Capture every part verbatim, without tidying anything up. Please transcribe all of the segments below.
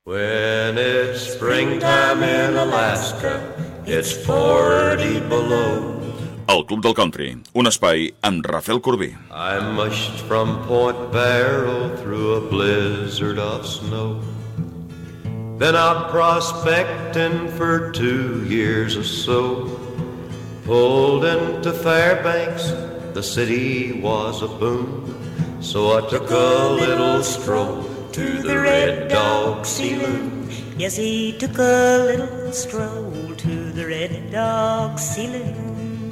When it's springtime in Alaska, it's forty below. El Club del Country, un espai amb Rafael Corbí. I mushed from Point Barrow through a blizzard of snow. Been out prospecting for two years or so. Pulled into Fairbanks, the city was a boom. So I took a little stroll to the Red Dog Saloon. Yes, he took a little stroll to the Red Dog Saloon.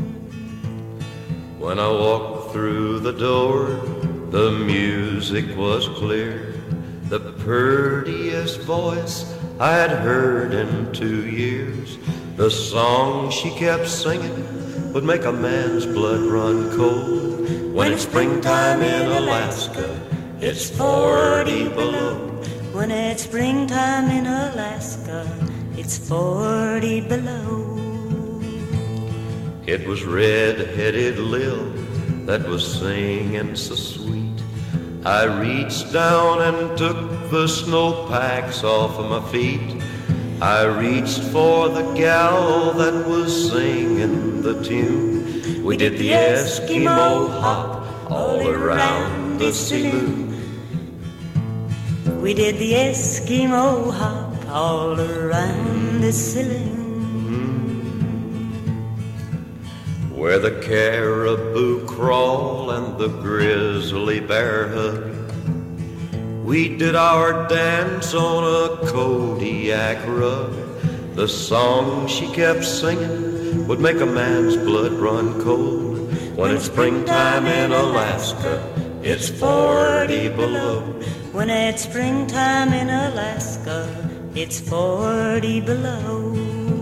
When I walked through the door, the music was clear. The prettiest voice I had heard in two years. The song she kept singing would make a man's blood run cold. When it's springtime in Alaska, it's forty below. When it's springtime in Alaska, it's forty below. It was red-headed Lil that was singing so sweet. I reached down and took the snowpacks off of my feet. I reached for the gal that was singing the tune. We did the Eskimo hop all around the saloon. We did the Eskimo hop all around the saloon. Where the caribou crawl and the grizzly bear hug, we did our dance on a Kodiak rug. The song she kept singing would make a man's blood run cold. When it's springtime in Alaska, it's forty below. When it's springtime in Alaska, it's forty below.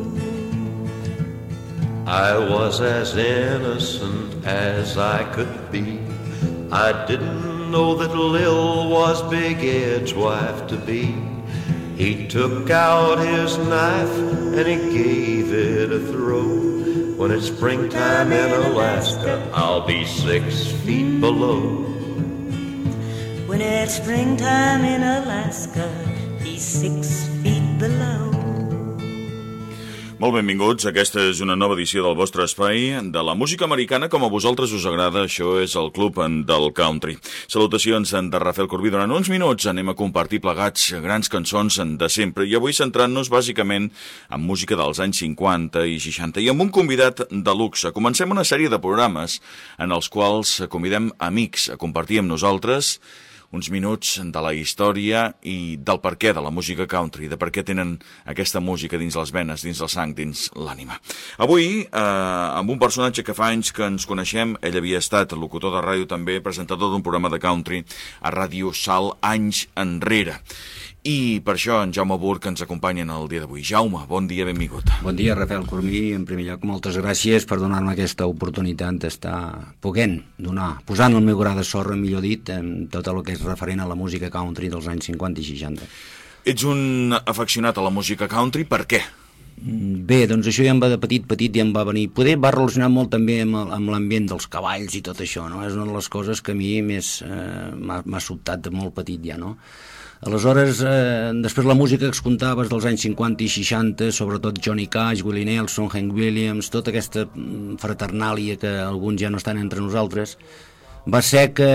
I was as innocent as I could be. I didn't know that Lil was Big Ed's wife to be. He took out his knife and he gave it a throw. When it's springtime in Alaska, I'll be six feet below. When it's springtime in Alaska, he's six feet below. Molt benvinguts, aquesta és una nova edició del vostre espai de la música americana com a vosaltres us agrada, això és el Club del Country. Salutacions de Rafael Corbí. Durant uns minuts anem a compartir plegats grans cançons de sempre i avui centrant-nos bàsicament en música dels anys cinquanta i seixanta i amb un convidat de luxe. Comencem una sèrie de programes en els quals convidem amics a compartir amb nosaltres uns minuts de la història i del perquè de la música country, de per què tenen aquesta música dins les venes, dins el sang, dins l'ànima. Avui, eh, amb un personatge que fa anys que ens coneixem, ell havia estat locutor de ràdio també, presentador d'un programa de country a Ràdio Sal anys enrere. I per això en Jaume Burg ens acompanya en el dia d'avui. Jaume, bon dia, benvingut. Bon dia, Rafael Corbí. En primer lloc, moltes gràcies per donar-me aquesta oportunitat d'estar poguent donar, posant el meu gra de sorra, millor dit, en tot el que és referent a la música country dels anys cinquanta i seixanta. Ets un afeccionat a la música country, per què? Bé, doncs això ja em va de petit, petit ja em va venir. Poder va relacionar molt també amb, amb l'ambient dels cavalls i tot això, no? És una de les coses que a mi més eh, m'ha sobtat de molt petit ja, no? Aleshores, eh, després la música que es contaves dels anys cinquanta i seixanta, sobretot Johnny Cash, Willie Nelson, Hank Williams, tota aquesta fraternàlia que alguns ja no estan entre nosaltres, va ser que,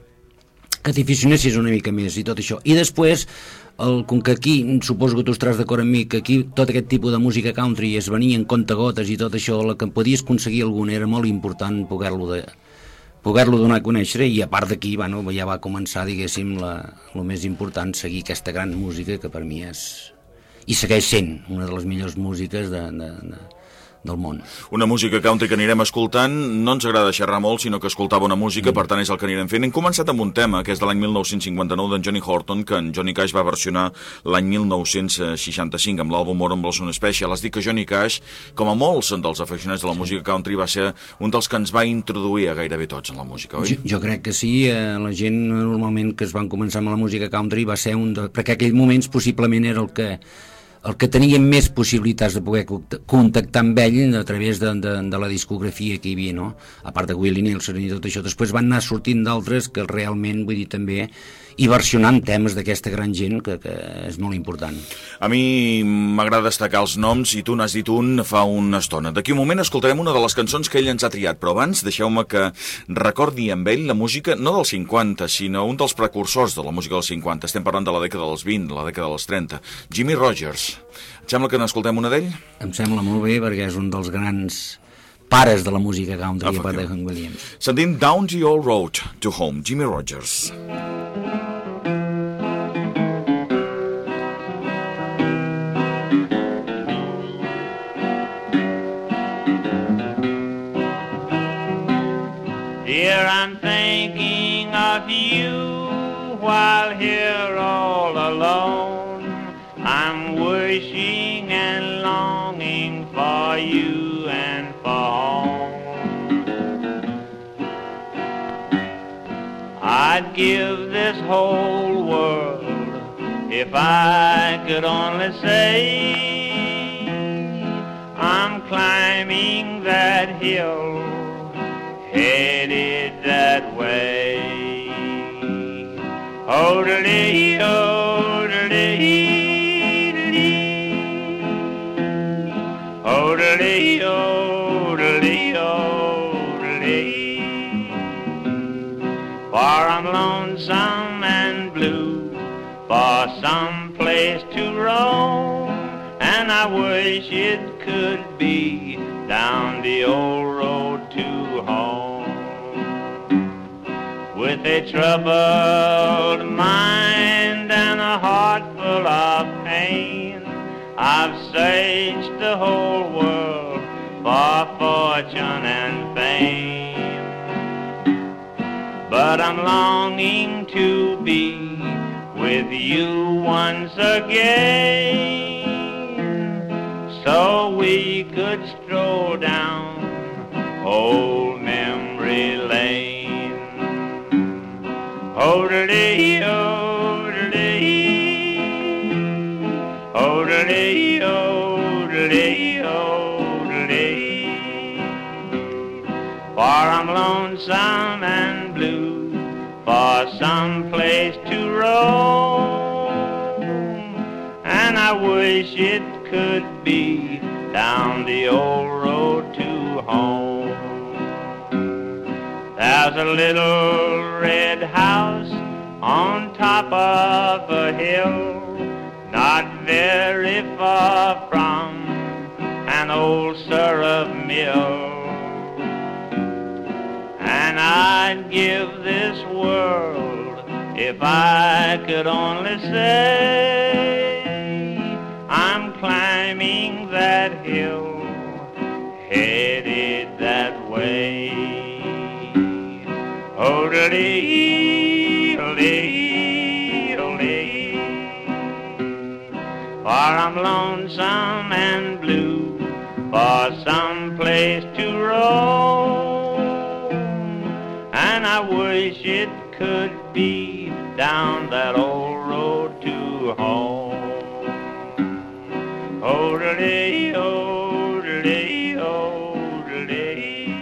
que t'aficionessis una mica més i tot això. I després, el, com que aquí, suposo que tu estaràs d'acord amb mi, que aquí tot aquest tipus de música country es venia en contagotes i tot això, la que podies aconseguir algun era molt important poder-lo de... poder-lo donar a conèixer, i a part d'aquí bueno, ja va començar, diguéssim, la, el més important, seguir aquesta gran música que per mi és, i segueix sent, una de les millors músiques de, de, de, del món. Una música country que anirem escoltant, no ens agrada xerrar molt, sinó que escoltar bona música, mm. per tant és el que anirem fent. Hem començat amb un tema, que és de l'any mil nou-cents cinquanta-nou d'en Johnny Horton, que en Johnny Cash va versionar l'any mil nou-cents seixanta-cinc amb l'àlbum More and Blossom Special. Has dit que Johnny Cash, com a molts dels aficionats de la música country, va ser un dels que ens va introduir a gairebé tots en la música, oi? Jo, jo crec que sí, eh, la gent normalment que es van començar amb la música country va ser un de... perquè aquells moments possiblement era el que el que teníem més possibilitats de poder contactar amb ell a través de, de, de la discografia que hi havia, no? A part de Willie Nelson i tot això. Després van anar sortint d'altres que realment, vull dir, també i versionant temes d'aquesta gran gent que, que és molt important. A mi m'agrada destacar els noms i tu n'has dit un fa una estona. D'aquí un moment escoltarem una de les cançons que ell ens ha triat, però abans deixeu-me que recordi amb ell la música no dels cinquanta, sinó un dels precursors de la música dels cinquanta. Estem parlant de la dècada dels vint, de la dècada dels trenta. Jimmy Rogers. Et sembla que n'escoltem una d'ell? Em sembla molt bé perquè és un dels grans pares de la música country, a part de Hank Williams. Sentim Down the Old Road to Home, Jimmy Rogers. Dear, I'm thinking of you while here all alone. I'm wishing and longing for you and for home. I'd give this whole world if I could only say I'm climbing that hill, headed that way. Oh-de-dee, oh-de-dee, oh-de-dee, oh-de-dee, oh-de-dee. For I'm lonesome and blue, for some place to roam, and I wish it could be down the old road to home. With a troubled mind and a heart full of pain, I've searched the whole world for fortune and fame. But I'm longing to be with you once again, so we could stroll down old memory lane. Oh-de-dee, oh-de-dee, oh-de-dee, oh-de-dee, oh-de-dee. For I'm lonesome and blue, for some place to roam, and I wish it could be down the old road to home. There's a little red house on top of a hill, not very far from an old syrup mill. And I'd give this world if I could only say I'm climbing that hill, headed that way. Oh-de-dee, oh-dee, oh-dee. For I'm lonesome and blue, for some place to roam, and I wish it could be down that old road to home. Oh-de-dee, oh-de-dee, oh-de-dee.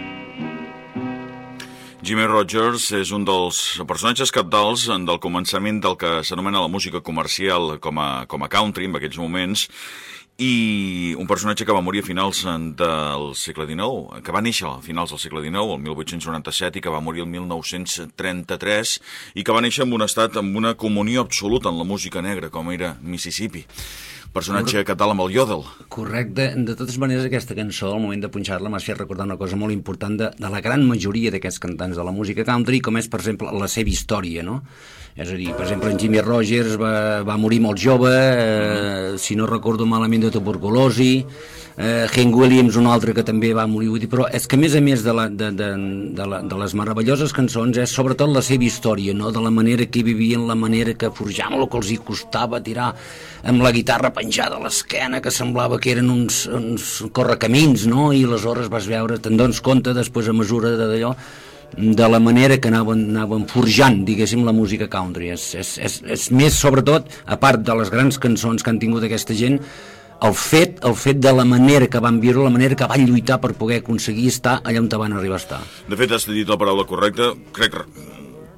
Jimmy Rogers és un dels personatges capdals del començament del que s'anomena la música comercial com a, com a country en aquells moments, i un personatge que va morir a finals del segle dinou, que va néixer a finals del segle dinou, el mil vuit-cents noranta-set, i que va morir el mil nou-cents trenta-tres, i que va néixer en un estat amb una comunió absoluta en la música negra, com era Mississippi. Personatge català amb el yodel. Correcte. De totes maneres, aquesta cançó, al moment de punxar-la, m'ha fet recordar una cosa molt important de, de la gran majoria d'aquests cantants de la música country, com és, per exemple, la seva història, no? És a dir, per exemple, en Jimmy Rogers va, va morir molt jove, eh, si no recordo malament, de tuberculosi, eh, Hank Williams, un altre que també va morir, vull dir, però és que a més a més de, la, de, de, de, la, de les meravelloses cançons és sobretot la seva història, no? De la manera que vivien, la manera que forjaven, el que els hi costava tirar amb la guitarra penjada a l'esquena, que semblava que eren uns, uns correcamins, no? I aleshores vas veure, te'n dones compte després a mesura d'allò, de la manera que anaven, anaven forjant, diguéssim, la música country. És, és, és, és més, sobretot, a part de les grans cançons que han tingut aquesta gent, el fet, el fet de la manera que van viure, la manera que van lluitar per poder aconseguir estar allà on van arribar a estar. De fet, has dit la paraula correcta, crec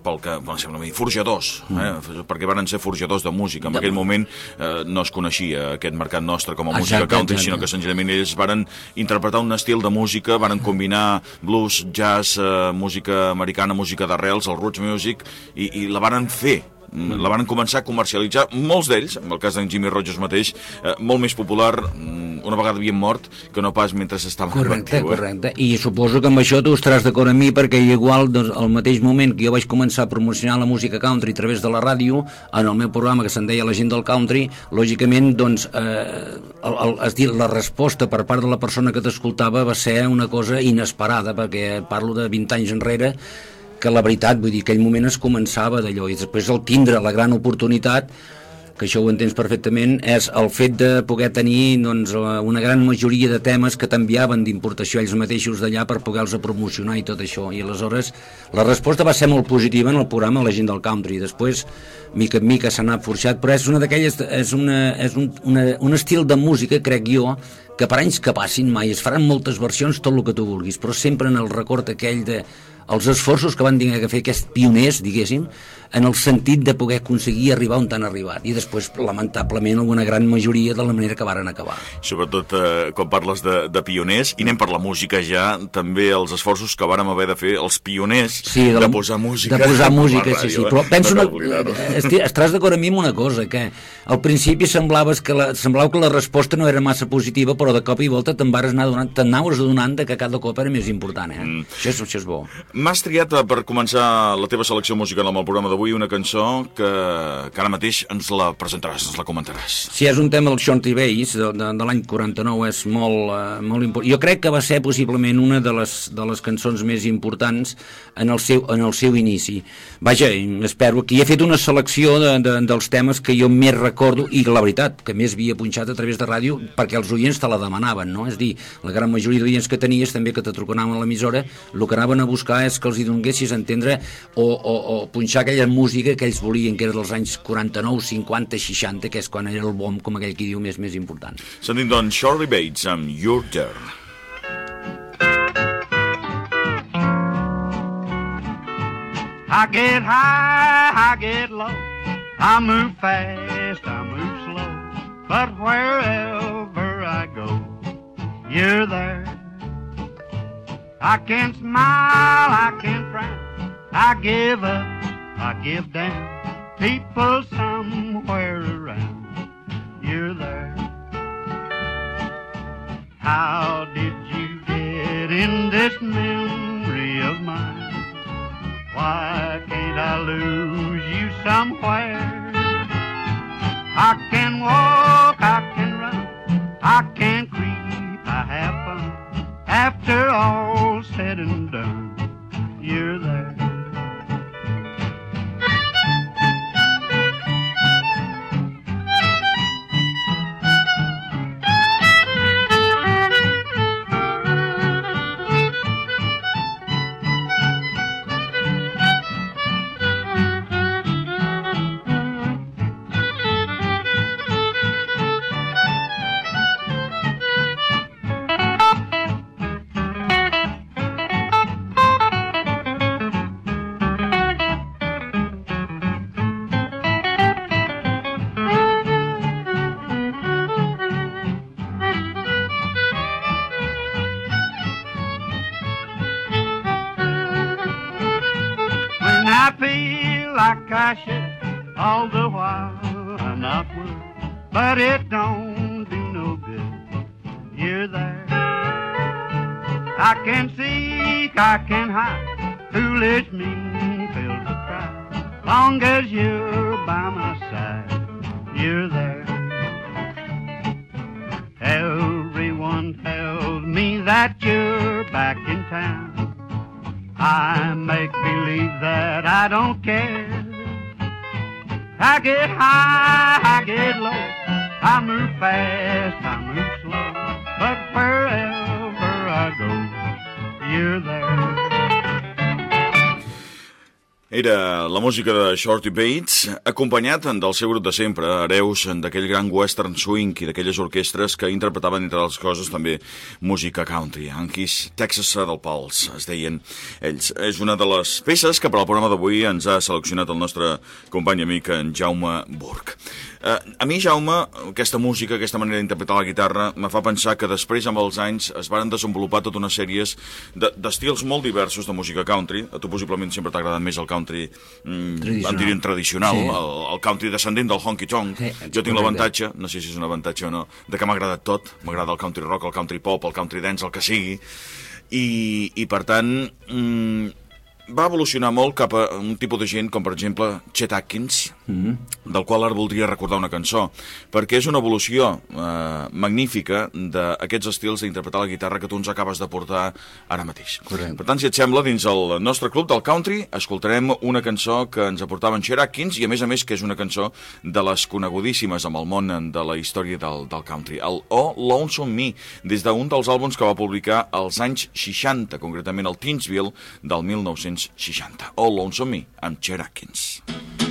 pel que, bueno, sembla dir, forjadors, eh? Perquè varen ser forjadors de música. En aquell moment eh, no es coneixia aquest mercat nostre com a música Exacte, country, exacte. sinó que senzillament ells varen interpretar un estil de música, varen combinar blues, jazz, eh, música americana, música d'arrels, el roots music, i, i la varen fer. La van començar a comercialitzar, molts d'ells, en el cas d'en Jimmy Rogers mateix, eh, molt més popular una vegada havien mort que no pas mentre s'estava correcte, correcte. I suposo que amb això tu estaràs d'acord amb mi, perquè igual doncs, al mateix moment que jo vaig començar a promocionar la música country a través de la ràdio, en el meu programa que se'n deia La gent del country, lògicament doncs, eh, el, el, es dir, la resposta per part de la persona que t'escoltava va ser una cosa inesperada, perquè parlo de vint anys enrere, que la veritat, vull dir, aquell moment es començava d'allò, i després el tindre la gran oportunitat, que això ho entens perfectament, és el fet de poder tenir doncs, una gran majoria de temes que t'enviaven d'importació ells mateixos d'allà per poder-los promocionar i tot això, i aleshores la resposta va ser molt positiva en el programa La gent del country. Després, mica en mica s'ha anat forjat, però és una d'aquelles, és, una, és un, una, un estil de música, crec jo, que per anys que passin mai es faran moltes versions, tot el que tu vulguis, però sempre en el record aquell de els esforços que van haver de fer aquests pioners, diguéssim, en el sentit de poder aconseguir arribar on han arribat, i després, lamentablement, alguna gran majoria de la manera que varen acabar. Sobretot eh, quan parles de, de pioners, i anem per la música ja, també els esforços que vàrem haver de fer els pioners sí, de, la, de posar música. De posar música, ràdio, sí, sí, eh? però penso, no una, estaràs d'acord amb mi amb una cosa, que al principi semblaves que la, semblava que la resposta no era massa positiva, però de cop i volta te'n vares anar donant, te'n anaves adonant que cada cop era més important, eh? Mm. Això, és, això és bo. M'has triat per començar la teva selecció musical amb el programa d'avui una cançó que, que ara mateix ens la presentaràs, ens la comentaràs. Sí, és un tema del Shorty Bass de, de, de l'any quaranta-nou, és molt, uh, molt important. Jo crec que va ser possiblement una de les, de les cançons més importants en el seu, en el seu inici. Vaja, espero que hi he fet una selecció de, de, dels temes que jo més recordo, i la veritat, que més havia punxat a través de ràdio, perquè els oients te la demanaven, no? És dir, la gran majoria d'oients que tenies, també que te trucaven a l'emissora, el que anaven a buscar és que els hi donguessis a entendre o, o, o punxar aquella música que ells volien, que era dels anys quaranta-nou, cinquanta, seixanta, que és quan era el bom, com aquell que diu, més més important. Sentim doncs Shirley Bates amb Your Turn. I get high, I get low, I move fast, I move slow, but wherever I go, you're there. I can smile, I can frown, I give up, I give down, people somewhere around, you're there. How did you get in this memory of mine? Why can't I lose you somewhere? I can walk, I can run, I can creep, I have fun. After all said and done, you're there. I feel like I should, all the while I'm not would, but it don't do no good, you're there. I can seek, I can hide, foolish me feels to cry, long as you're by my side, you're there. Everyone tells me that you're back in town, I make believe that I don't care. I get high, I get low, I move fast, I move slow, but wherever I go, you're there. Era la música de Shorty Bates, acompanyat del seu grup de sempre, hereus d'aquell gran western swing i d'aquelles orquestres que interpretaven, entre les coses, també música country. Yankees Texas Saddle Pulse, es deien ells. És una de les peces que per al programa d'avui ens ha seleccionat el nostre company amic, en Jaume Burg. Eh, a mi, Jaume, aquesta música, aquesta manera d'interpretar la guitarra, me fa pensar que després, amb els anys, es varen desenvolupar tota una sèrie d'estils molt diversos de música country. A tu possiblement sempre t'ha agradat més el country mm, tradicional, tradicional sí. el, el country descendent del honky-tonk. Sí, jo tinc l'avantatge, no sé si és un avantatge o no, de que m'ha agradat tot. M'agrada el country rock, el country pop, el country dance, el que sigui. I, i per tant... Mm, va evolucionar molt cap a un tipus de gent com, per exemple, Chet Atkins, mm-hmm. del qual ara voldria recordar una cançó, perquè és una evolució eh, magnífica d'aquests estils d'interpretar la guitarra que tu ens acabes de portar ara mateix. Correcte. Per tant, si et sembla, dins el nostre club del country escoltarem una cançó que ens aportava en Chet Atkins i, a més a més, que és una cançó de les conegudíssimes amb el món de la història del, del country, el Oh Lonesome Me, des d'un dels àlbums que va publicar als anys seixanta, concretament el Teensville, del mil nou-cents seixanta. Oh Lonesome Me, amb Chet Atkins.